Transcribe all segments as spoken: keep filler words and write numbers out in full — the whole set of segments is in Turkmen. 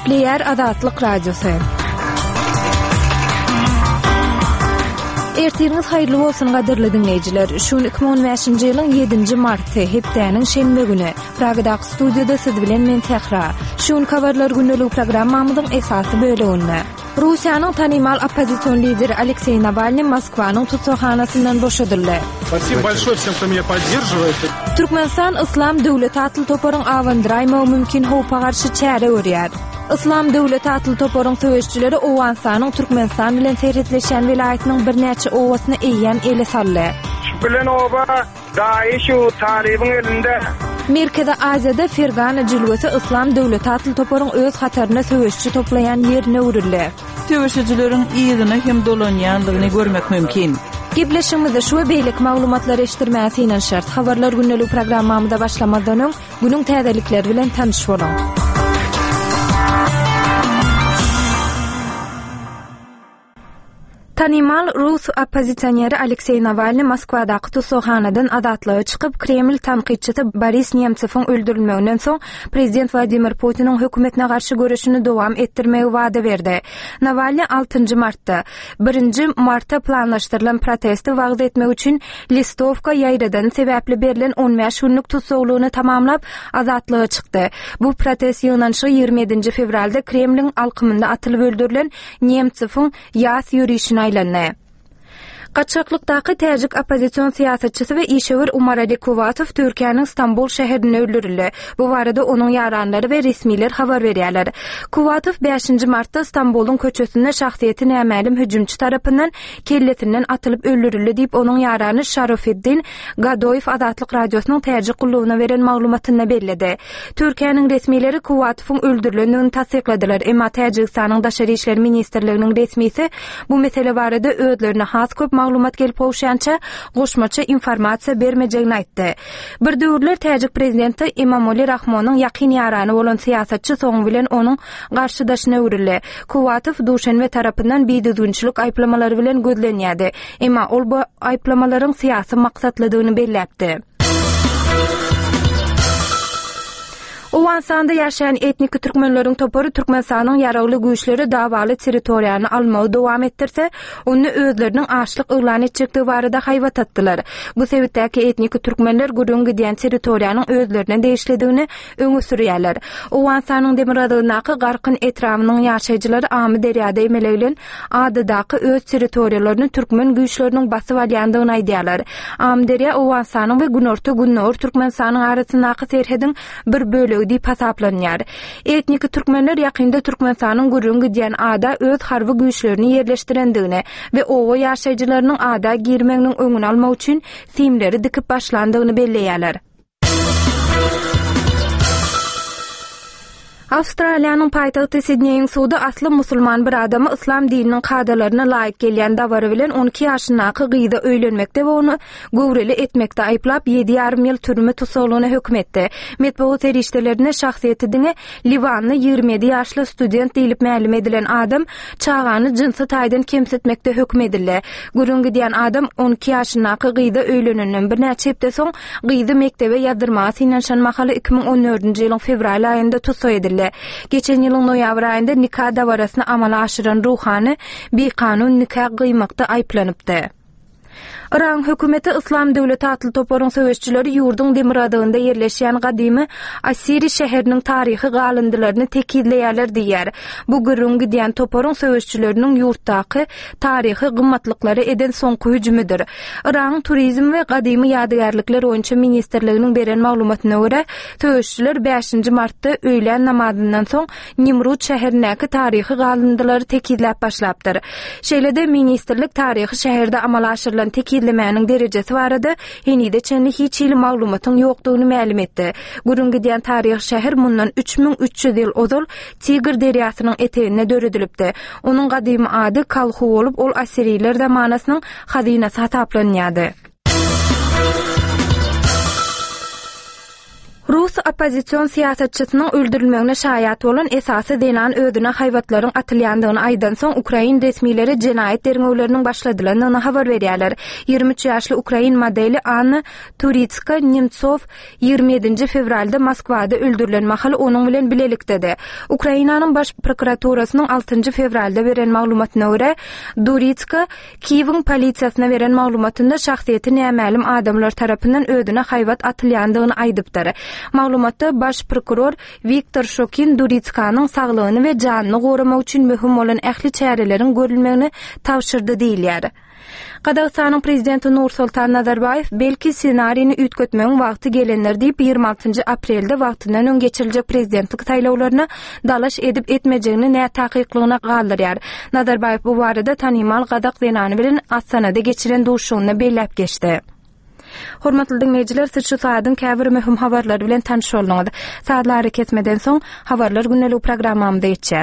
Nükleer Azatlyk Radiosu. Ertiňiz haýyrly bolsun gaderli dinleýijiler. Şun iki bin on beşinji ýylyň ýedinji marty hepdeniň şenbe güni Pragadaky studiyada siz bilen men Tehra. Şun habarlar gündelik programmamyzyň esasy bölüminde. Russiýanyň tanymal oppozision lideri Aleksey Navalny Moskwanyň tutsaxanasyndan boşadyldy. Спасибо большое всем, кто меня поддерживает. Türkmenistan Islam Döwleti atly toparyň awandyraýmagy mümkin howpa garşy çäre görýär. Islam Döwleti atly toparyň söwüşçileri Owensanyň Türkmenistan bilen serhetleşen vilayatynyň bir näçe owasyny eýýän ele saldy. Bilen oba daýy şu talibiň elinde. Merkezi Aziýada Fergana jilwesi Islam Döwleti atly toparyň öz hataryna söwüşçi toplaýan ýerine urildi. Söwüşçileriň ýygyny hem dolanýanlygyny görmek mümkin. Gepleşigimizde şu beýlik maglumatlar eşitdirmäsi inen şart. Habarlar gündelik programmamyzda başlamadan öň günüň täzelikleri bilen tanyş bolan. Tanymal Rus oppozisioneri Aleksey Navalny Moskwadaky tutsaxanadan azatlyga çykyp Kreml tanqidçisi Boris Nemtsowyň öldürilmegininden soň prezident Vladimir Putiniň hökümetine garşy görüşini dowam etdirmegi wada berdi. Navalny altynjy martda birinji martda planlaşdyrylan protesti wagt etmek üçin Listovka ýaýradan sebäpli berilen on beş günlük tutsaklygyny tamamlap azatlyga çykdy. Bu protest ýygnanşy ýygrimi ýedinji fevralda Kremliň alkymynda atylyp öldürilen Nemtsowyň ýas ýürüýüşine aylandy. Qaçaklykdaky täjik oppozision siýasatçysy we işewer Umar Ali Kuwatow Türkiýanyň Istanbul şäherinde öldürildi. Bu barada onuň ýaranlary we resmiler habar berýärler. Kuwatow beşinji martda Istanbulyň köçesinde şahsiýeti nämälim hüjümçi tarapyndan kellesinden atylyp öldürildi diýip onuň ýarany Şarafeddin Gadoýew Azatlyk radiosynyň täjik gullugyna beren maglumatyny bellädi. Türkiýanyň resmileri Kuwatowyň öldürilendigini tasdikladylar. Emma Täjikistanyň Daşary işler ministrliginiň resmisi bu mesele barada özlerine has köp maglumat gelip owşança goşmaça informasiýa bermejegini aýtdy. Bir döwürler Täjik prezidenti Emomali Rahmonyň ýakyn ýarany bolan siýasatçy soň bilen onuň garşydaşyna öwrildi. Kuwatow Duşanbe tarapyndan biýdüzgünçilik aýplamalary bilen gözlenýärdi. Emma ol bu aýplamalaryň syýasy maksatlydygyny belläpdi. Owensanda ýaşaýan etnik türkmenleriň topary Türkmenistanyň ýaragly güýçleri dawaly territoriýany almagy dowam etdirse, onu özleriniň açlyk elan etjekdigi barada haýbat atdylar. Bu sebäpdäki etnik türkmenler gürüň gidýän territoriýanyň özlerine değişledigini öňe sürýärler. Owensanyň Demiradagynaky garkyn etrawynyň ýaşaýjylary Amy derýada emeleýlen adadaky öz territoriýalaryny türkmen güýçleriniň basyp alýandygyny aýdýarlar. Amy derýa Owensanyň we Günorta Günnur Türkmenistanyň arasyndaky serhediň bir bölegi diýip hasaplanýar. Etnik türkmenler ýakynda Türkmenistanyň gürüň gidýän ada öz harby güýçlerini ýerleşdirendigini we owa ýaşaýjylarynyň ada girmeginiň öňüni almak üçin simleri dikip başlandygyny belleýärler. Awstraliýanyň paýtagty Sydneyň sudy asly musulman bir adamy islam dininiň kadalaryna laýyk gelýän dawary bilen on iki ýaşyndaky gyýda öýlenmekde we ony göwreli etmekde aýplap ýedi ýarym ýyl türme tutsaklygyna hökm etdi. Medeniýet erişdelerine şahsiýetini Liwanly ýygrimi ýedi ýaşly student diýilip mälim edilen adam çağany jinsy taýdan kemsetmekde hökm edildi. Gürüň gidýän adam on iki ýaşyndaky gyýda öýlenenden bir näçe hepde soň gyýdy mektebe ýazdyrymasy ýanşan mahaly iki bin on dördünji ýylyň fevral aýynda tutsak edildi. Geçen ýylyň noýabr aýynda nikah dawarasyny amala aşyran ruhany bir kanun nikah gıýmakda aýplanypdy. Iran hökümeti Islam Döwleti atly toparyň söwüşçileri ýurduň Demiradagynda ýerleşýän gadymy Asiri şäheriniň taryhy galyndylaryny tekidleýärler diýär. Bu gürüň gidýän toparyň söwüşçileriniň ýurtdaky taryhy gymmatlyklary eden soňky hüjümüdir. Iran turizm we gadymy ýadygarlyklar oýunça ministrliginiň beren maglumatyna görä, söwüşçiler beşinji martda öýlen namazyndan soň Nimrut şäherindäki taryhy galındylary tekidläp başlapdyr. Şeýlede ministrlik taryhy şäherde amala aşyrylan tekidlemäniň derejesi barady, henide çenli hiç ýyl maglumatyň ýokdugyny mälim etdi. Gürüň gidýän taryhy şäher mundan üç bin üç ýüz ýyl ozal Tigr derýasynyň etegine döredilipdi. Onuň gadymy ady Kalhu bolup ol Asiriler zamanasynyň hazynasy hasaplanýardy. Rus Oppozisiyon siýasatçysynyň öldürilmegine şaýat bolan esasy deňen ödüne haýwatlaryň atylýandygyny aýdan soň Ukrain resmileri jenaýet derňewleriniň başladylaryny habar berýärler. ýigrimä üç ýaşly Ukrain modeli Anna Turitska Nemtsov ýigrimä ýedinji fevralda Moskwada öldürilen mahaly onuň bilen bilelikdedi. Ukrainanyň baş prokuraturasynyň altynjy fevralda beren maglumatyna görä, Turitska Kiýewiň polisiýasyna beren maglumatynda şahsiýeti nämälim adamlar tarapyndan ödüne haýwat atylýandygyny aýdypdyr. Maglumatda baş prokuror Viktor Shokin Turitskanyň saglygyny we janyny goramak üçin möhüm bolan ähli çäreleriň görülmegini tawşyrdy diýilýär. Qazaqstanyň prezidenti Nursultan Nazarbayev belki ssenariýini ütgetmegiň wagty gelenler diýip ýygrima altynjy aprelde wagtyndan öň geçiriljek prezidentlik saýlawlaryna dalaş edip etmejegini nä taýyklygyna galdyrýar. Nazarbayev bu barada tanymal Qazaq denany bilen Astanada geçiren duşugyny beýläp geçdi. Hormatly dinleýijiler, siz şu saýadyň käbir möhüm habarlary bilen tanış bolňyz. Saýatlary kesmeden soň habarlar günnelik programmamyzda geçýär.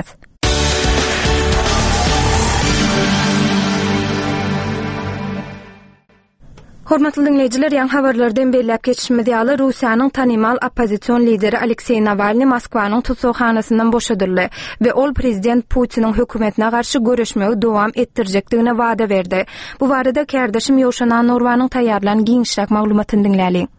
Hormatly dinleýijiler, ýa-ni habarlardan beýläp geçişimiz ýaly Russiýanyň tanymal oppozisiýon lideri Aleksey Navalny Moskwanyň tutsakhanasynyň boşadyldy we ol prezident Putiniň hökümetine garşy görüşmegi dowam etdirjekdigine wada berdi. Bu barada kardeşim Ýowşanan Norwanyň taýýarlanan giňişrak maglumatyny dinläli.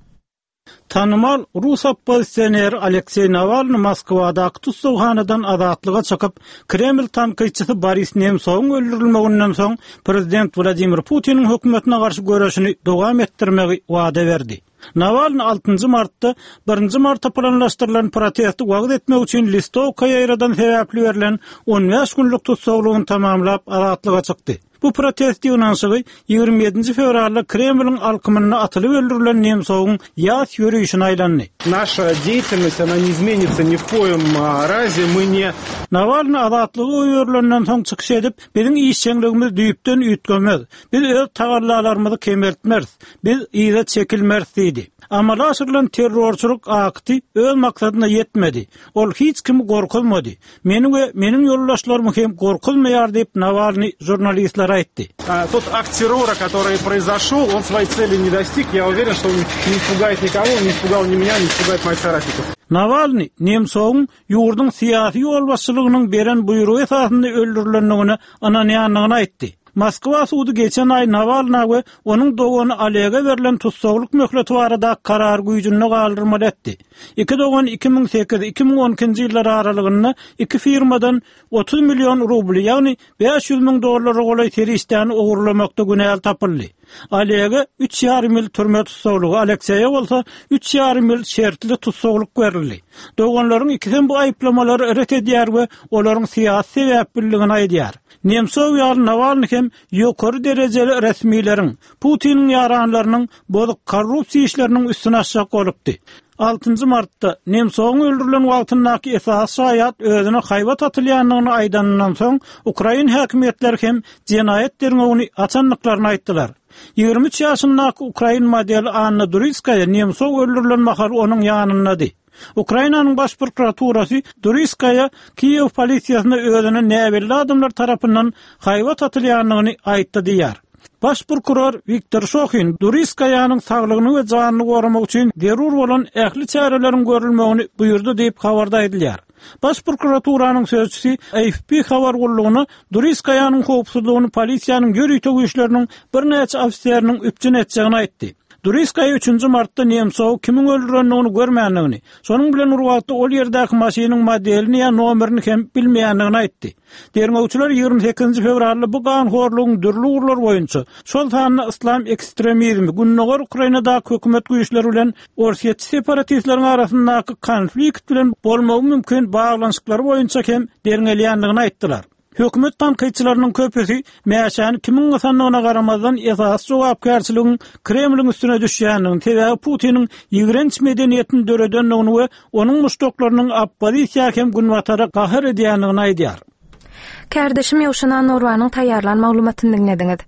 Tanımal Rus oppozisioner Aleksey Navalny Moskwadaky tutsakhanadan azatlyga çykyp, Kreml tanqidçisi Boris Nemtsowyň öldürilmeginden soň prezident Vladimir Putiniň hökümetine garşy görüşini dowam etdirmegi wada berdi. Navalny altynjy martda birinji martda planlaşdyrylan protesti wagt etmek üçin Listovka ýaýradan sebäpli berilen on beş günlük tutsaklygyny tamamlap azatlyga çykdy. Bu protesti ýonanşygy ýigrimä ýedinji fevralda Kremliň alkymyna atylyp öldürilen Nemtsowyň ýaz ýürüýüşine aýlandy. Наша деятельность, она не изменится ни в коем разе. Мы не... Navalny azatlygy öýürlenden soň çykyş edip, biziň işçiligimiz düýüpden üýtgenmez. Biz öz tagallarlarymyzy kemeltmez. Biz ýa-da çekilmez diýdi. Amala aşyrylan terrorçuluk akty öz maksadyna ýetmedi. Ol hiç kimi gorkulmady. Meniň we meniň ýoldaşlarym hem gorkulmaýar diýip Navalny jurnalistlere aýtdy. Тот акт террора, который произошел, он своей цели не достиг. Я уверен, что он не испугает никого, не испугал ни меня, не испугает моих соратников. Navalny Nemtsowyň ýurdun syýasy ýolbaşçylygynyň beren buýrugy esasynda öldürilendigini ananýanlygyny aýtdy. Moskwa sudy geçen ay Navalny we onuň dogany alega berilen tutsaklyk möhleti barada karar güýjüni galdyrmaly etdi. iki dogan iki ming sekiz iki ming on ikinji ýyllar aralygynda iki firmadan otuz milyon rubl, ýagny beş yüz ming dollar golay terişden ogurlamakda günäl tapyldy. Alega üç ýarym ýyl türme tutsaklygy, Aleksey'e bolsa üç ýarym ýyl şertli tutsaklyk berildi. Doganlaryň ikisiň bu aýplamalary ret edýär we olaryň syýasy sebäpligini aýdýar. Nemtsow ýaly Navalny hem ýokary derejeli resmiýleriň, Putiniň ýaranlarynyň bozuk korrupsiýa işleriniň üstüne aşak bolupdy. altynjy martda Nemtsowyň öldürilen wagtyndaky esas şaýat özüne haýwat atylýanlygyny aýdanyndan soň Ukrain häkimetleri hem jenaýet derňewini açanlyklaryny aýtdylar. ýigrimä üç ýaşyndaky Ukrain modeli Anna Turitskaya Nemtsow öldürilen mahal onuň ýanyndady. Ukrainanyň baş prokuraturasy Turitskaya Kiýew polisiýasyna özüne näbelli adamlar tarapyndan haýwat atylýanlygyny aýtdy diýär. Baş prokuror Viktor Shokin Turitskayaның saglygyny we janyny goramak üçin derur bolan ähli çäreleriň görülmegini buyurdy diýip habarda edilýär. Baş prokuraturaның sözçüsi A F P habar gullugyny Turitskayaның howpsuzlygyny polisiýanyň ýörüýtük güýçleriniň bir neçe ofiseriniň üpjün etjegini aýtdy. Turitskaya üçünji martda Nemtsow kimin öldürendigini görmänligini, şonuň bilen urwagtda ol ýerdäki maşynyň modelini ýa nomerini hem bilmeýänligini aýtdy. Derňewçiler ýigrimä sekizinji fevralda bu ganhorlugyň dürli urlar boýunça şol sanyny islam ekstremizmi, günnäger Ukrainada hökümet güýçleri bilen orsiýetçi separatistleriň arasyndaky konflikt bilen bolmagy mümkin baglanyşyklary boýunça hem derňelýänligini aýtdylar. Hökümet tanqidçileriniň köpüsi mäşäni kimin gasanlygyna garamazdan esas jogapkärçiligiň Kremliň üstüne düşýändigini, sebäbi Putiniň ýigrenç medeniýetini döredenligini we onuň muştoklarynyň oppozisiýa hem günwatara gahyr edýänligini aýdýar. Kardeşim Ýowşanan Norwanyň taýýarlan maglumatyny dinlediňiz.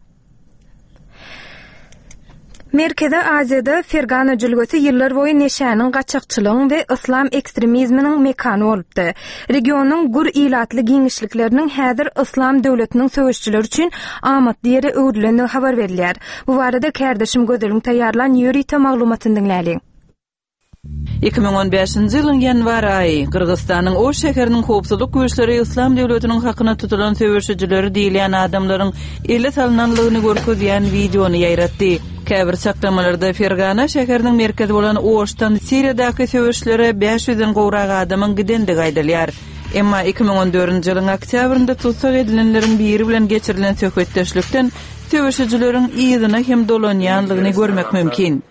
Merkezi Aziýada Fergana jülgesi ýyllar boýy neşäniň gaçakçylygyň we islam ekstremizminiň mekany bolupdy. Regionyň gur ilatly giňişlikleriniň häzir islam döwletiniň söwüşçileri üçin amat diýeri öwrüleni habar berilýär. Bu barada kardeşim Gözelüň taýýarlan ýörüýte maglumatyny dinläli. iki bin on beşinji ýylyň ýanwar aýy Kyrgyzstanyň o şäheriniň howpsuzlyk güýçleri Islam döwletiniň hakyna tutulan söwüşçileri diýilen adamlaryň ele salynanlygyny görkezýän videony ýaýratdy. Käbir çaklamalarda Fergana şäheriniň merkezi bolan Oşdan Siriýadaky söwüşçilere beş yüzden gowrak adamyň gidendigi aýdylýar. Emma iki bin on dördünji ýylyň oktýabrynda tutsak edilenleriň biri bilen geçirilen söhbetdeşlikden söwüşçileriň ýygyny hem dolanýanlygyny görmek mümkin.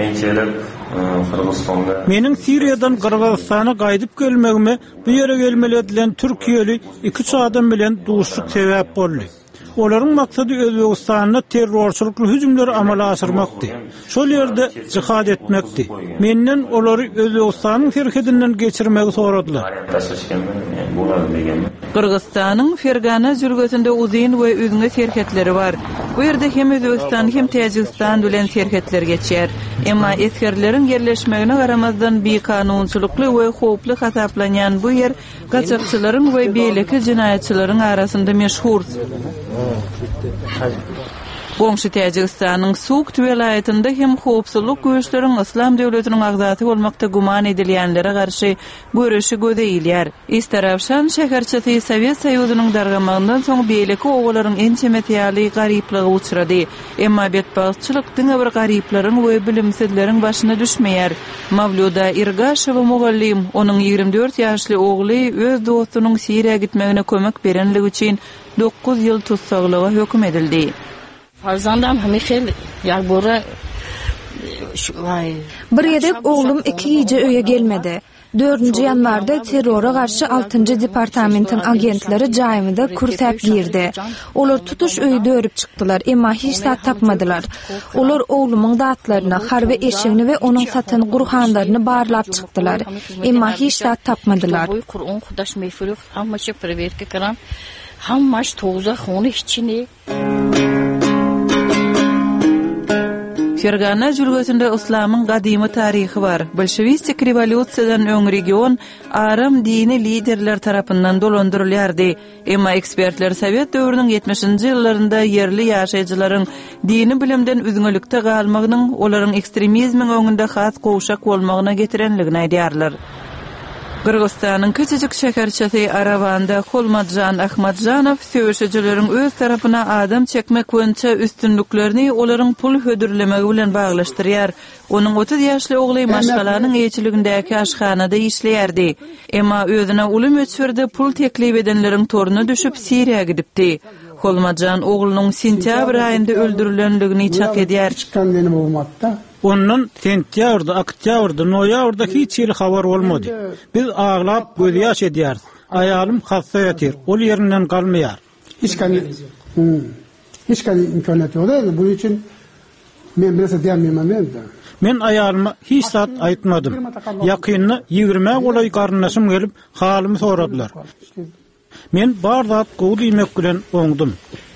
Menin Siriýadan Kyrgyzstana gaýdyp gelmegime bu ýere gelmeli edilen Türkiýeli iki adam bilen duşluk sebäp boldy. Olaryň maksady Özbegistanyna terrorçylykly hüjümleri amala aşyrmakdy. Şol ýerde jihad etmekdi. Menden olary Özbegistanyň serhedinden geçirmegi soradylar. Kyrgyzstanyň Fergana jürgetinde uzyn we üzüňe serhetleri bar. Bu ýerde hem Özbegistan hem Täjikistan bilen serhetler geçýär. Emma eskerleriň yerleşmegine garamazdan bir kanunçylykly we howply hasaplanýan bu ýer gaçakçylaryň we beýleki jinaýatçylaryň arasynda meşhur. Gomşy Täjikistanyň Suwuk welaýatynda hem howpsuzlyk güýçleriň Islam döwletiniň agzaty bolmakda guman edilýänlere garşy görüşi gödeýilýär. Istarafşan şäherçisi Sowet Soýuzynyň dargamagyndan soň beýleki oglaryň ençemetýäli garyplygy uçrady. Emma betbaşçylyk diňe bir garyplaryň we bilimsizleriň başyna düşmeýär. Mavluda Irgashowa mugallim onuň ýigrimde dört ýaşly ogly öz dostunyň Siriýa gitmegine kömek berenligi üçin dokuz ýyl tutsaklyga hökm edildi. Farzandam hemişe ya bora Bir ýedek oglum iki ýyje öýe gelmedi. dördünji ýanwarda terrora garşy altynjy departamentin agentleri jaýymyda kurtap girdi. Olar tutuş öýde örüp çykdylar, emma hiç zat tapmadylar. Olar oglumyň datlaryna, harby eşigini we onuň satyn gurhanlaryny barlap çykdylar, emma hiç zat tapmadylar. Kur'an Hudaş meýfuri hamma şey preverke karan. Hammaş toğuza honu içini. Fergana jürgetinde Islamyň gadymy taryhy bar. Bolşewistik rewolýusiýadan öň region aram dini liderler tarapyndan dolandyrylýardy. Emma ekspertler Sowet döwrüniň ýetmişinji ýyllarynda yerli ýaşaýjylaryň dini bilimden üzüňlükde galmagynyň olaryň ekstremizmiň öňünde has gowşak bolmagyna getirenligini aýdýarlar. Kyrgyzstanyň küçüjük şäherçisi Aravanda Holmadjan Ahmadjanow söwüşçileriň öz tarapyna adam çekmek boýunça üstünlüklerini olaryň pul hödürlemegi bilen baglaşdyrýar. Onuň otuz ýaşly ogly maşgalanyň eýçiligindäki aşhanada işleýärdi. Emma özüne uly möçberde pul teklip edenleriň toruny düşüp Siriýa gidipdi. Holmadjan oglunyň sentýabr aýynda öldürilenligini çak edýär. Ondan sentýabrda, oktýabrda, noýabrda hiç ýyl habar bolmady. Biz ağlap göz ýaş edýär. Aýalym hasta ýatyr, ol ýerinden galmaýar. Hiç kan hiç kan imkanaty ýok. Bu üçin men birse diýmem de. Men aýalyma hiç zat aýtmadym. Ýakyny ýigirme golay garnaşym gelip halymy soradylar. Men bar zat gowy diýmek bilen oňdum.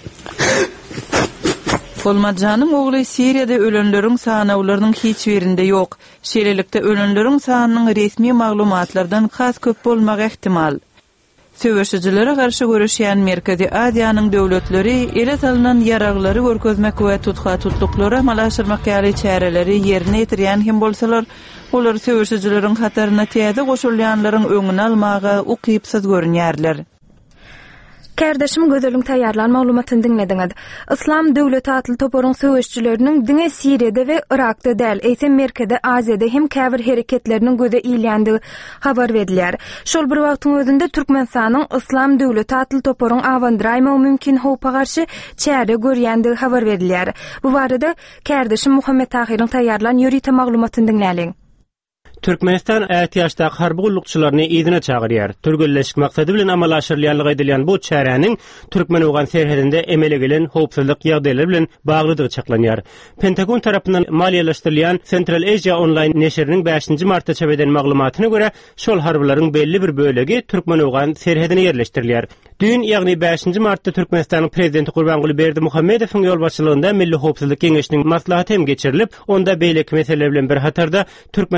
Holmadjanyň ogly Siriýada ölenleriň sanawlarynyň hiç berinde ýok. Şeýlelikde ölenleriň sanynyň resmi maglumatlardan has köp bolmagy ihtimal. Söwüşçilere garşy görüşýän Merkezi Aziýanyň döwletleri ele salynan ýaraglary görkezmek we tutga tutluklary amalaşdyrmak ýaly çäreleri ýerine ýetirýän hem bolsalar, olar söwüşçileriň hataryna täze goşulýanlaryň öňüni almagy ukypsyz görünýärler. Kardeşim gözölüň taýýarlan maglumatyny dinlediňiz. Islam döwleti atly toporyň söwüşçileriniň diňe Siriýada we Irakda däl, eýsem Merkezi Aziýada hem käbir hereketleriniň göze iýilýändigi habar berilýär. Şol bir wagtyň özünde Türkmenistanyň Islam döwleti atly toporyň awandyraýmagy mümkin howpa garşy çäre görýändigi habar berilýär. Bu barada kardeşim Muhammed Tahiryň taýýarlan ýörite maglumatyny dinläliň. Türkmenistan ätiýaşda harby gullukçylaryny ýygyna çagyrýar. Türgelleşik maksady bilen amalaşdyrylýanlygy edilýän bu çäräniň Türkmen ogan serhedinde emele gelen howpsuzlyk ýagdaýlary bilen baglydygy çaklanýar. Pentagon tarapyndan maliýeleşdirilýän Central Asia Online neşriniň beşinji martda çap eden maglumatyna görä, şol harbylaryň belli bir bölegi Türkmen ogan serhedine ýerleşdirilýär. Dün ýagny beşinji martda Türkmenistanyň prezidenti Gurbanguly Berdimuhammedowyň ýolbaşçylygynda Milli Howpsuzlyk Geňeşiniň maslahaty hem geçirilip, onda beýleki meseleler bilen bir hatarda Türkmenistanyň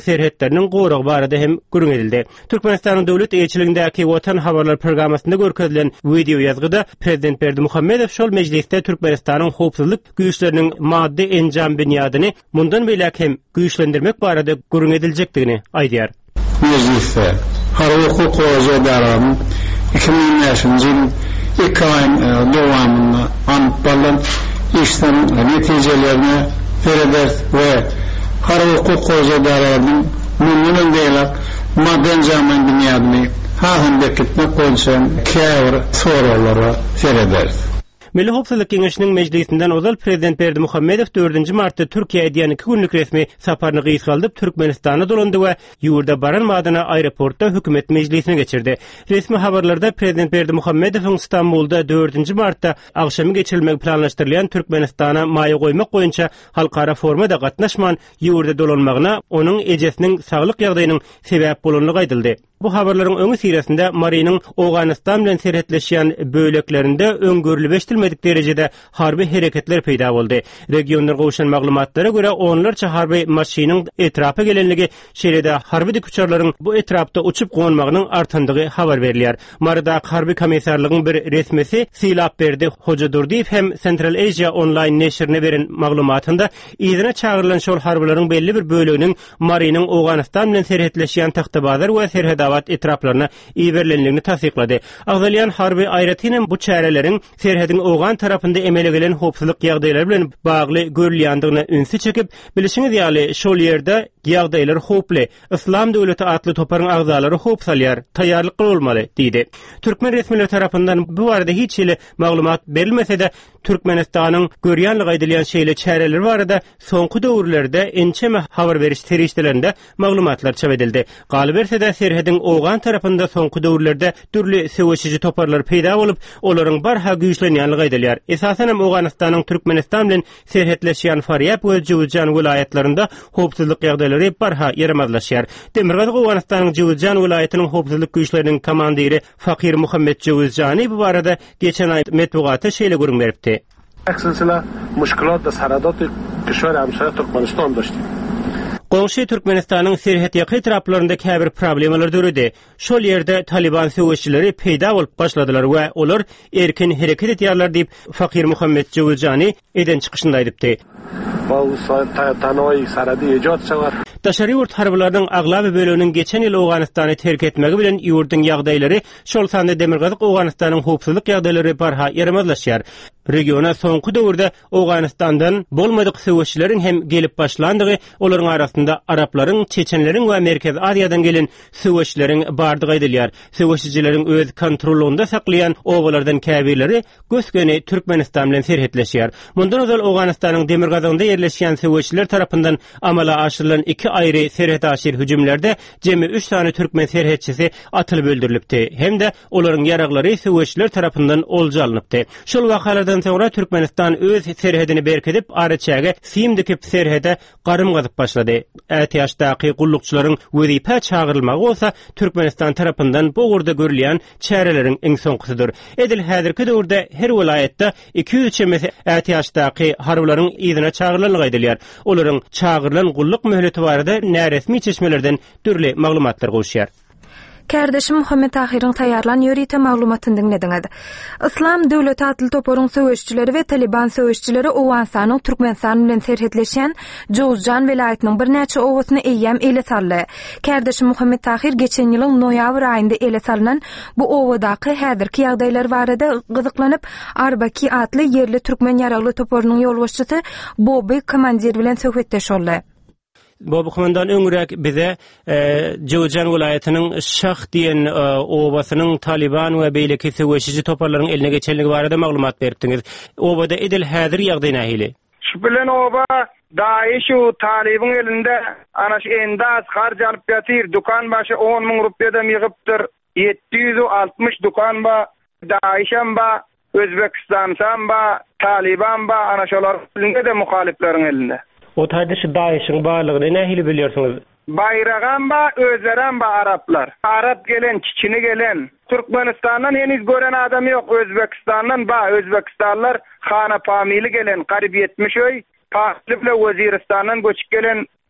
serhetleriniň gorugy barada hem gürün edildi. Türkmenistanyň döwlet elçiligindäki Watan habarlar programmasynda görkezilen video ýazgyda Prezident Berdimuhammedow şol mejlisde Türkmenistanyň howpsuzlyk güýçleriniň maddi enjam binýadyny mundan belek hem güýçlendirmek barada gürün ediljekdigini aýdýar. Mecliste Harp hukuk ozadalarının iki bin yirmi beşinci yıl iki ayın devamında anıtlanan işlem neticelerini verebilir ve harp hukuk ozadalarının memnun değiller madden zaman dünyadını hahinde gitmek konuşan kâr soruları verebilir. Milli Howpsuzlyk Geňeşiniň mejlisinden ozal Prezident Berdimuhammedow dördünji martda Türkiýe edýän iki günlük resmi saparyny gysgaldyp Türkmenistana dolandy we ýurda baranmadyna aeroportda hökümet mejlisine geçirdi. Resmi habarlarda Prezident Berdimuhammedowyň Istanbulda dördünji martda agşamy geçirilmek planlaşdyrylýan Türkmenistana maýa goýmak boýunça halkara formada gatnaşman ýurda dolanmagyna onuň ejesiniň saglyk ýagdaýynyň sebäp bolanlygy aýdyldy. Bu habarlaryň öňü siresinde Marynyň Owganistan bilen serhetleşýän böleglerinde öňgörülebilmedik derejede harby hereketler peýda boldy. Regionlar gowşan maglumatlara görä onlarça harby maşynyň etrapa gelenligi şeýlede harby dikçarlaryň bu etrapda uçup gonmagynyň artandygy habar berilýär. Maryda harby komissarlygynyň bir resmisi Silap berdi Hoca Durdiýew hem Central Asia Online neşrine beren maglumatynda ýerine çağırılan şol harbylaryň belli bir böleginiň Marynyň Owganistan bilen serhetleşýän Taxtabazar we serhedawat etraplarına iýerlenligini tasdiklady. Agzalyan harby aýratynyn bu çäreleriň serhediň Owgan tarapynda emele gelen howpsuzlyk ýagdaýlary bilen bagly görülýändigine ünsi çekip, bilişiňiz ýaly şol ýerde ýagdaýlar howply, Islam döwleti atly toparyň agzalary howp salýar, taýýarlyk bolmaly diýdi. Türkmen resmileri tarapyndan bu barada hiç ýyly maglumat berilmese-de Türkmenistanyň görýänligi aýdylýan şeýle çäreleri barada soňky döwürlerde ençeme habar beriş terişlerinde maglumatlar çap edildi. Galy berse-de serhediň Owgan tarapynda soňky döwürlerde türli söwüşiji toparlar peýda bolup, olaryň barha güýçlenýänligi aýdylýar. Esasen hem Owganistanyň Türkmenistan bilen serhetleşýän Faryab we Jowzjan vilayatlarynda howpsuzlyk ýagdaýlary barha ýaramazlaşýar. Demirgazy Owganistanyň Jowzjan vilayatynyň howpsuzlyk güýçleriniň komandiry Fakir Muhammed Jowzjani bu barada geçen aý metbuata şeýle görün beripdi. Silsile müşkilat ve saradat kişiler hamşa Türkmenistan daşdy. Goňşy Türkmenistanyň serhet ýaky etraplarynda käbir problemler döredi. Şol ýerde Taliban söwüşçileri peýda bolup başladylar we olar erkin hereket edýärler diýip Fakir Muhammed Jowzjani eden çykyşynda aýdypdy. Bu tanoy sarady ejad çagar. Daşary ýurt harbylarynyň aglaby bölегiniň geçen ýyl Owganistany terk etmegi bilen ýurdun ýagdaýlary şol sanda demirgazyk Owganistanyň howpsuzlyk ýagdaýlary barha ýaramazlaşýar. Regiona soňky döwürde Owganistandan bolmadyk söwüşçileriň hem gelip başlandygy, olaryň arasynda araplaryň, çeçenleriň we Merkez Aziýadan gelen söwüşçileriň bardygy aýdylýar. Söwüşçileriň öz kontrolunda saklaýan owalardan käbirleri göskeni Türkmenistan bilen serhetleşýär. Mundan öňe Owganistanyň demirgazygynda ýerleşýän söwüşçiler tarapyndan amala aşyrylan iki aýry serhet aşyr hüjümlerde jemi üç tane Türkmen serhetçisi atylyp öldürilipdi. Hem de olaryň ýaraglary söwüşçiler tarapyndan olja alınıpdy. Şol wakalardan sonra Türkmenistan öz serhedini berkedip Araçaga sim dikip serhede garym gazyp başlady. Ätiýaşdaky gullukçylaryň wezipe çağırylmagy bolsa Türkmenistan tarapyndan bu gurda görülýän çäreleriň iň soňkusydyr. Edil häzirki döwürde her vilayatda iki yüz çemesi ätiýaşdaky harbylaryň ýygyna çağırylmagy aýdylýar. Olaryň çağırılan gulluk möhleti barada näresmi çeşmelerden türli maglumatlar goşýar. Kardeşim Muhammed Tahir'in tayarlan yörite maglumatını dinlediňiz. Islam döwleti atly toparyň söwüşçileri we Taliban söwüşçileri Owganistanyň Türkmenistan bilen serhetleşýän Jowzjan vilayatynyň bir näçe owasyny eýýäm ele saldy. Kardeşim Muhammed Tahir geçen ýylyň noýabr aýynda ele salynan bu owadaky häzirki ýagdaýlar barada gyzyklanyp Arbaki atly yerli türkmen ýaragly toparynyň ýolbaşçysy Boby komandir bilen söhbetdeş boldy. Bu komandan öňürek bize Jowzjan vilayatynyň Şah diýen owasynyň Taliban we beýleki söwüşçi toparlaryň eline geçenligi barada maglumat beripdiňiz. Owada edil häzir ýagdaý nähili? Şu bilen oba daýy şu Taliban elinde ana şu endas harj alyp ýatyr, dukan başı on ming rupiýadan ýygypdyr. yedi yüz altmış dukan ba, daýşam ba, Özbekistan ba, Taliban ba, ana şolar elinde de muhalifleriň elinde. O taýda şu daýyşyň barlygyny nähili bilýärsiňiz? Bayrağan ba, özleren ba Araplar. Arap gelen, Çiçini gelen. Türkmenistan'dan heniz gören adam yok. Özbekistan'dan ba, Özbekistanlar Xana Pamili gelen, qarib yetmiş öy. Pahtlı bile Weziristan'dan göçüp gelen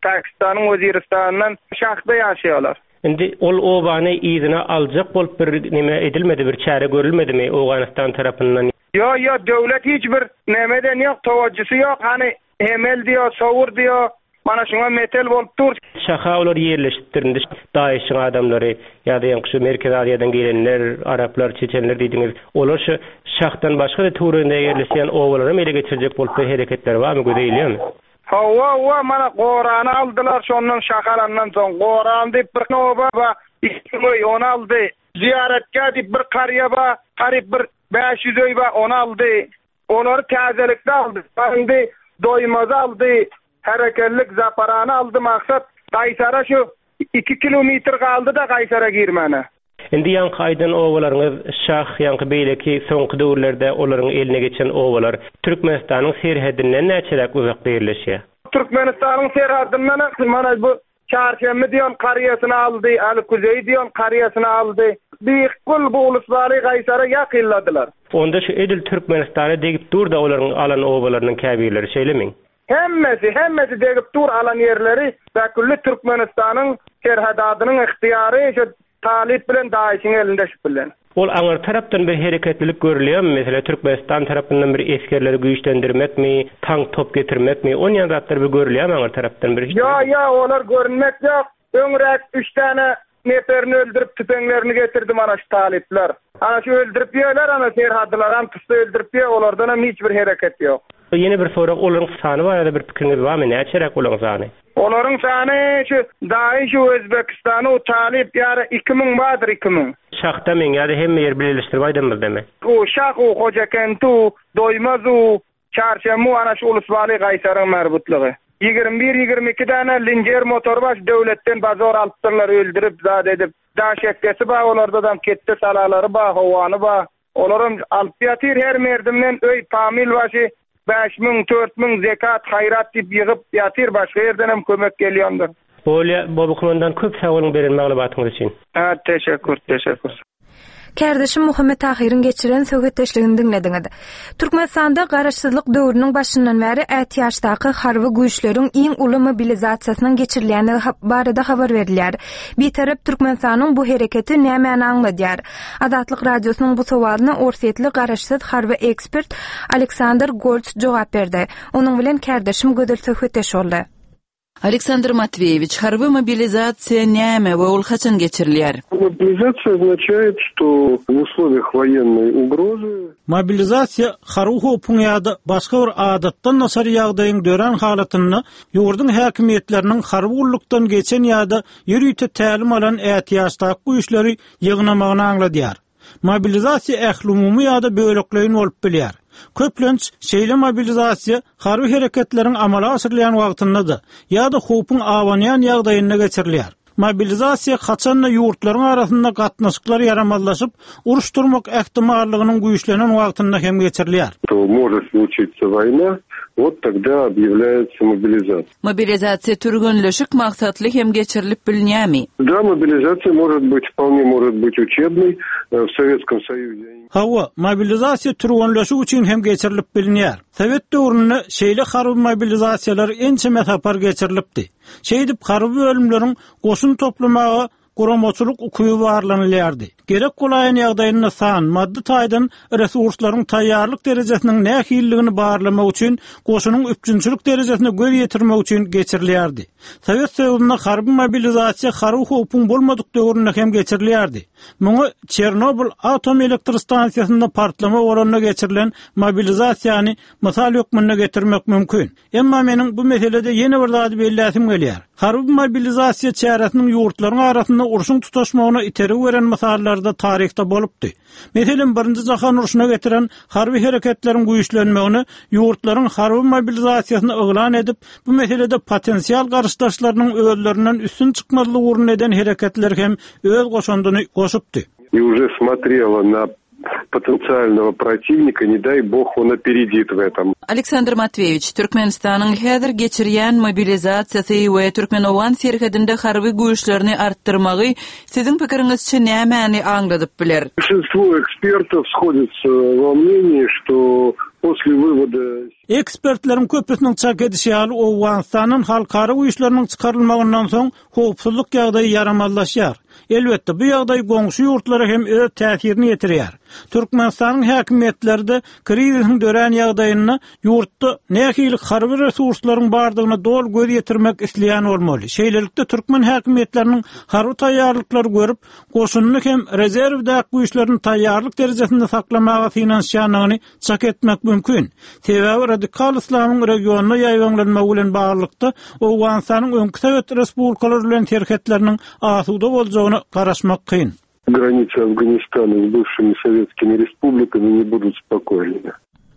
Pakistan'ın Waziriston'dan şahda yaşaýarlar. Indi ol obany ýyzyna aljak bolup bir nime edilmedi, bir çare görülmedimi Awganistan tarapyndan? Yo yo döwlet hiç bir nemeden ýok, tawajjusy ýok. Hani hemel diýo, sowur diýo. Mana şuna metal bolup dur. Şaha olar yerleşdirdi. Daişin adamlary ýa-da ýa-da Merkez Aziýadan gelenler, Araplar, Çeçenler diýdiňiz. Olar şu şahdan başga da töwerinde yerleşýän owalara mele geçirjek bolup hereketler barmy gödeýilýärmi? Hawa wa mana Gorany aldylar şondan şakalandan soň. Goran diýip bir noba ba ismi onu aldy. Ziyaretke diýip bir qarya ba, garyp bir beş yüz öý ba onu aldy. Olary täzelikde aldy. Şimdi doýmaz aldy. Herekellik zaparany aldy, maksat Gaýsara şu iki kilometr galdy da Gaýsara girmeni. Indi ýanky aýdan owalaryňyz şah ýanky beýleki soňky döwürlerde olaryň eline geçen owalar Türkmenistanyň serhedinden näçerak uzak ýerleşýär. Türkmenistanyň serhedinden mana bu Çarşembe diýen qaryasyny aldy, Al-Kuzey diýen qaryasyny aldy. Büyük kul bu uluslararası Gaýsara ýakylladylar. Onda şu edil Türkmenistana degip durda olaryň alan owalarynyň käbirleri şeýlemeň. Hemmesi, hemmesi degip dur alan yerleri ve külli Türkmenistan'ın serhadadynyň ihtiýary şu Talip bilen Daişiň elinde şüplen. Ol aňar tarapdan bir hereketlilik görülýärmi? Mesela Türkmenistan tarapyndan bir eskerleri güýçlendirmekmi, tank top getirmekmi? Ony ýa-da bir görülýärmi aňar tarapdan bir? Ya ya olar görünmek ýok. Öňrek üç tane neferini öldürüp tüpeňlerini getirdi mana şu talipler. Ana şu öldürüp ýerler, ana serhadlar am tüsde öldürüp ýer, olardan hiç bir hereket ýok. Yeni bir sorak olaryň sany bar ýa-da bir pikiriňiz barmy? Näçerak olaryň sany? Olaryň sany şu daýy şu Özbekistany o talip ýary iki miň badyr iki miň. Şahda men ýa-da hemme ýer birleşdirip aýdymyz deme. O şah o Hojakent o Doýmaz o Çarşembe ana şu uluslararası Gaýsaryň merbutlygy. ýygrimi bir ýygrimi iki däne Linjer motorbaş döwletden bazar alypdyrlar, öldürip zat edip. Daşekkesi ba olardan ketdi, salalary ba, howany ba. Olaryň alyp ýatyr her merdimden öý pamil başy beş miň, dört miň zekat, hayrat diýip ýygyp ýatyr, başga ýerden hem kömek gelýändir. Bolýa, bu bukundan köp sag bolyň beren maglumatyňyz üçin. Ha, teşekkür, teşekkür. Kerdeşim Muhammed Tahir'in geçiren söhbetdeşligini dinlediňiz. Türkmenistanda garaşsyzlyk döwrüniň başyndan bäri äti ýaşdaky harby güýçleriň iň uly mobilizasiýasynyň geçirilýäni barada habar berilýär. Bir tarap Türkmenistanyň bu hereketi näme aňladýar? Adatlyk radiosynyň bu sowalyna orsiýetli garaşsyz harby ekspert Aleksandr Golts jogap berdi. Onuň bilen kerdeşim gödel söhbetdeş boldy. Александр Матвеевич, harby mobilizatsiýa näme we ol haçan geçirilýär? Mobilizatsiýa означает, что в условиях военной угрозы mobilizatsiýa harby hopun ýa-da başga bir adatdan nasar ýagdaýyň dören halatyny ýurduň häkimetleriniň harby ullukdan geçen ýa-da ýürüýte tälim alan ätiýaşdaky güýçleri ýygnamagyny aňladýar. Mobilizasiýa ählumumy ýa-da bölekleýin bolup bilýär. Köplenç şeýle mobilizasiýa harby hereketleriň amala asyrlayan wagtynda ýa-da hopun awanýan ýagdaýyna geçirilýär. Mobilizasiýa haçanla ýurtlaryň arasynda gatnaşyklar yaramazlaşyp, uruş durmak ähtimallygynyň güýçlenen wagtynda hem geçirilýär. То может случиться война, вот тогда объявляется мобилизация. Mobilizatsiýa türgünleşik maksatly hem geçirilip bilinýärmi? Да, мобилизация может быть, вполне может быть учебной. В Советском Союзе. Hawa, mobilizasiýa türgünleşik üçin hem geçirilip bilinýär. Sowet döwründe şeýle harby mobilizasiýalar ençe mesapar geçirilipdi. Şeýdip harby bölümleriň goşun toplamagy Guramoçuluk ukuyu varlanylýardy. Gerek golaýan ýagdaýyna san, maddi taýdan resurslaryň taýýarlyk derejesiniň nähilligini barlamak üçin goşunyň üçünçülük derejesine göz ýetirmek üçin geçirilýärdi. Sowet Soýuzyna harby mobilizasiýa harby hopun bolmadyk döwründe hem geçirilýärdi. Muňa Çernobil atom elektr stansiýasynda partlama bolanyna geçirilen mobilizasiýany mysal ýokmuna getirmek mümkin. Emma meniň bu meselede ýene bir zat belläsim gelýär. Harby mobilizasiýa çäresiniň ýurtlaryň arasynda uruşyň tutaşmagyna iterik beren misallarda tarihte bolupdy. Meselem birinji jahan uruşyna getiren harby hereketleriň güýçlenmegini ýurtlaryň harby mobilizasiýasyny oglan edip, bu meselede potensial garşdaşlarynyň özlerinden üstün çykmaly urun eden hereketler hem öz goşandyny goşupdy. И уже смотрела на потенциального противника, не дай бог он опередит в этом. Aleksandr Matveevich, Türkmenistanyň häzir geçirýän mobilizatsiýasy we Türkmenowan serhedinde harby güýçlerini artdyrmagy siziň pikiriňizçe nämäni aňladyp biler? Большинство экспертов сходятся во мнении, что после вывода... Ekspertlerin köpüsiniň çak edişi ýaly Owganstanyň halkara güýçleriniň çykarylmagyndan soň howpsuzlyk ýagdaýy ýaramallaşýar. Elbetde bu ýagdaý goňşy ýurtlara hem öz täsirini ýetirýär. Türkmenistanyň häkimetleri de krizisiň dören ýagdaýyny ýurtda näkilik harby resurslaryň bardygyna dol göz ýetirmek isleýän bolmaly. Şeýlelikde türkmen häkimetleriniň harby taýýarlyklary görüp, goşunyny hem rezerwdäki güýçlerini taýýarlyk derejesinde saklamaga finansiýanyny çak etmek mümkin. Sebäbi radikal islamyň regionuna ýaýlanmagy bilen baglykda Owganstanyň öňki Sowet respublikalary bilen terhetleriniň asuda boljagyny garaşmak kyn. Границы Афганистана с бывшими советскими республиками не будут спокойными.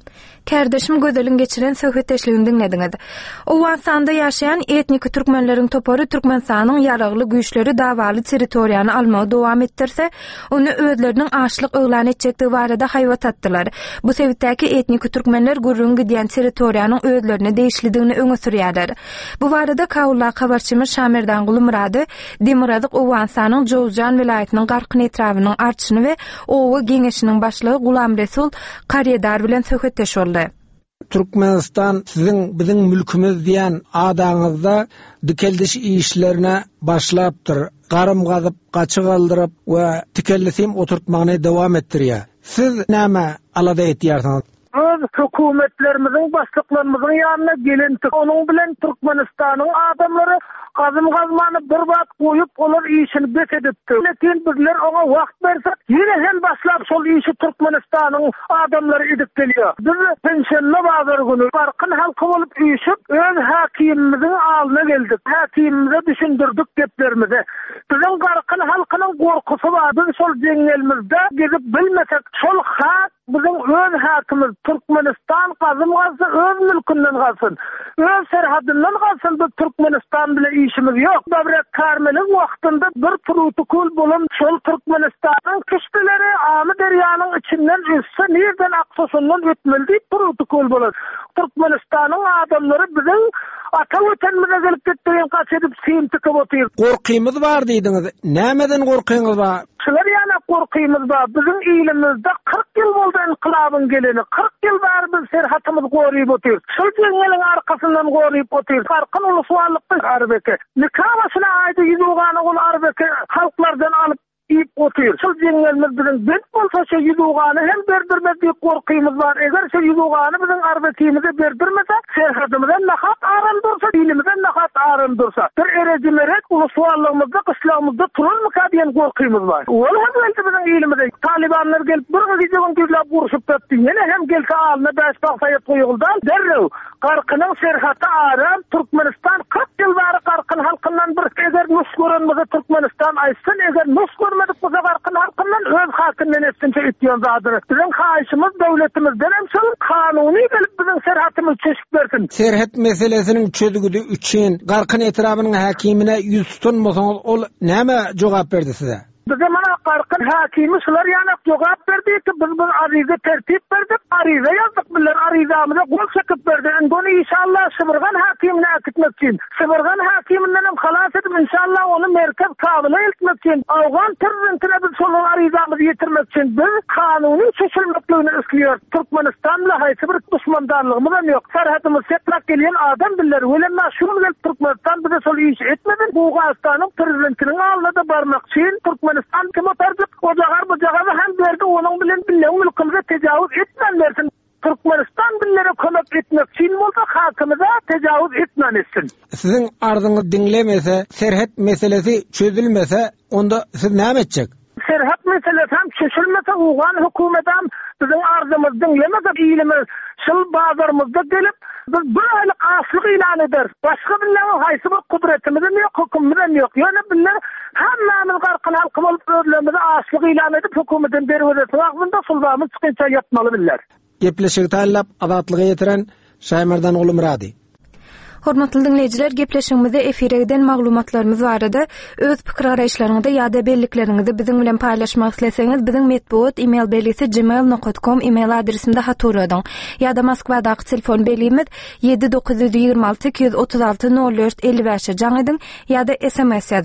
Kardeşim gözelin geçiren söhbetleşligini dinlediňiz. Owganstanda ýaşaýan etnik türkmenleriň topary Türkmenistanyň ýaragly güýçleri dawaly territoriýany almagy dowam etdirse, onu özleriniň açlyk öýlan etjekdigi barada haýbat atdylar. Bu sebäpdäki etnik türkmenler gurrun gidýän territoriýanyň özlerine değişlidigini öňe sürýärler. Bu barada Kawulla habarçymyz Şamerdan Gulumrady Demirazyk Owganstanyň Jowzjan vilayatynyň garkyn etrawynyň artşyny we owa geňeşiniň başlygy Gulam Resul Qaryadar bilen söhbetleşýärler. Türkmenistan sizin bizim mülkümüz diýen adaňyzda dikeldiş işlerine başlapdyr. Garym gazyp, gaçy galdyryp we tikellisim oturtmagyny dowam etdirýär. Siz näme alada etýärsiňiz? Öz hökümetlerimizin, başlyklarynyň ýanyna gelendik. Onuň bilen Türkmenistanyň adamlary gazym gazmany bir wagt goýup olar işini bet edipdi. Lekin bizler ona wagt bersek, ýene hem başlap şol işi Türkmenistanyň adamlary edip gelýär. Biz pensiýonly bazar güni barkyn halky bolup üýşüp, öz hakimimiziň aldyna geldik. Hakimimize düşündirdik geplerimizi. Biziň barkyn halkynyň gorkusy bar. Biz şol jeňelimizde gezip bilmesek, şol hak bizim öz hakimiz Türkmenistan gazym gazsa öz mülkünden galsyn. Öz serhadynyň galsyn, bu Türkmenistan bilen işimiz ýok. Dabrek karmelyň wagtynda bir protokol bolan şol Türkmenistanyň kişileri Amy derýanyň içinden üsse nerden aksasundan ötmeli diýip protokol bolan. Türkmenistanyň adamlary biziň ata wetenimize gelip gitdiň kaç edip syntykap otyr. Gorkymyz bar diýdiňiz. Nämeden gorkyňyz bar? Şular ýana gorkymyz bar. Biziň ilimizde kırk ýyl boldy inqilabyň geleni. kırk ýyl bar biz serhatymyz goryp otyr. Şol jeňeliň arkasyndan goryp otyr. Farkyn uluswalykdy Arbeke. Nikahasyna aýdy ýüzugany ol Arbeke halklardan alyp ip otyr. Şol jeňelimiz biziň bent bolsa şo ýüzugany hem berdirmek diýip gorkymyz bar. Eger şo ýüzugany biziň Arbekimize berdirmese, serhatymyzdan nahat aram dursa, dilimizden nahat aram dursa, bir erejimeret uluswallygymyzda, kyslamyzda turulmaka diýen gorkymyz bar. Ol hem geldi biziň ilimizde. Talibanlar gelip bir gyzygyň güýlap gurşup tutdy. Ýene hem geldi alyna beş paýat goýuldan derrew. Garkynyň serhaty aram Türkmenistan kırk ýyl bary garkyn halkyndan bir eger nus görenmese Türkmenistan aýsyn, eger nus görmedik bu garkyn halkyndan öz hakyndan etsinçe etýän zadyr. Biziň haýşymyz döwletimizden hem şol kanuny gelip biziň serhatymyzy çeşip bersin. Serhat meselesiniň çözügüdi üçin garkyn etrabynyň hakimine ýüz tutanmasaňyz ol näme jogap berdi size? Bize mana garkyn hakimi şular ýana jogap berdi ki biz bir ariza tertip berdik, ariza ýazdyk bilen arizamyza gol çekip berdi. Endoni inşallah Sibirgan hakimine akitmek için, Sibirgan hakiminden hem halas edip inşallah onu merkez kabına eltmek için, Awgan prezidentine biz şolun arizamyzy ýetirmek için biz kanuny çeşilmekligini isliyor. Türkmenistanla haýsy bir düşmandarlygymyz hem ýok. Serhatymyz setlak gelýän adam biller. Welemme şunu gelip Türkmenistan bize şol iş etmedi. Bu Owganstanyň prezidentiniň aldyna da barmak için Türkmen Türkmenistan kim otardyk, o jagar bu jagada hem berdi, onuň bilen bilen mülkümize tejawüz etmän bersin. Türkmenistan billere kömek etmek için bolsa hakymyza tejawüz etmän etsin. Siziň arzyňyz dinlemese, serhat meselesi çözülmese, onda siz näme etjek? Serhat meselesi hem çözülmese, Owgan hökümetem biziň arzymyzy dinlemese, ilimiz şol bazarymyzda gelip biz bir aylyk açlyk ilan eder. Başga bilen haýsy bir kudretimiz ýok, hökümimiz ýok. Ýöne bilen hemmemiz garkyn halky bolup özlerimizi açlyk ilan edip hökümeten berwedesi wagtynda sulbamyz çykynça ýatmaly biller. Gepleşigi taýlap azatlygy ýetiren Şaýmardan Gulumrady. Hormatly dinleyijiler, gepleşigimizde efirden maglumatlarymyz barada öz pikir garaýşlaryňyzda ýa-da bellikleriniňizi biziň bilen paýlaşmak isleseňiz, biziň medpuat email belgisi gmail nokta com email adresimde haturadyň. Ýa-da Moskwadaky telefon belgimiz ýedi dokuz ýygy alty iki üç alty nol dört elli beş jaňydyň ýa-da S M S ýazyň.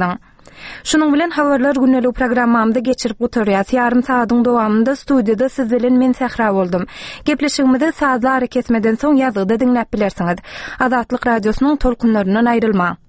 Şunun bilen habarlar günnelik programmamda geçirip oturýar. Yarım saatyň dowamında studiýada siz bilen men Sähra boldum. Gepleşigimizi sazla hareket etmeden soň ýazgyda diňläp bilersiňiz. Azatlyk radiosynyň tolkunlaryndan aýrylma.